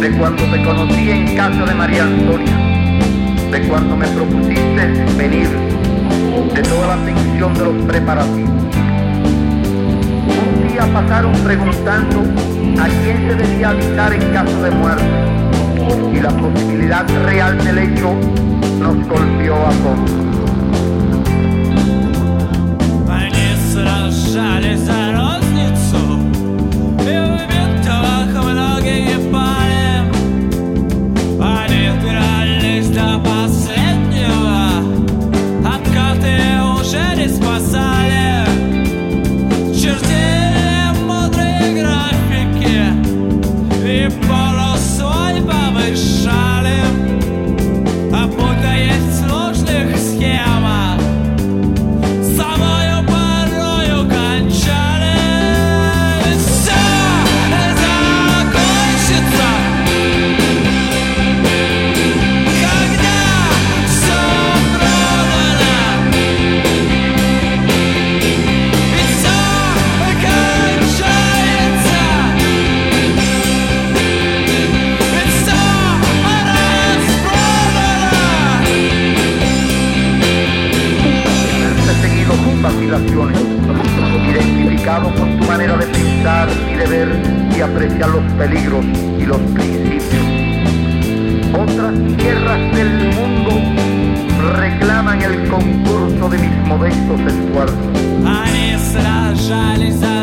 de cuando te conocí en casa de María Antonia, de cuando me propusiste venir, de toda la atención de los preparativos. Un día pasaron preguntando a quién se debía avisar en caso de muerte, y la posibilidad real del hecho nos golpeó a todos. Они сражались за розницу, и в бинтах многие пали. Они дрались до последнего, откаты уже не спасали. Чертили мудрые графики и полосой повышали, а путаясь в сложных схемах, самою порою кончали. Ведь всё закончится, когда всё продано. Ведь всё кончается, ведь всё распродано. He seguido tus vacilaciones, identificado con tu manera de pensar y de ver y apreciar los peligros y los principios. Otras tierras del mundo reclaman el concurso de mis modestos esfuerzos. Они сражались за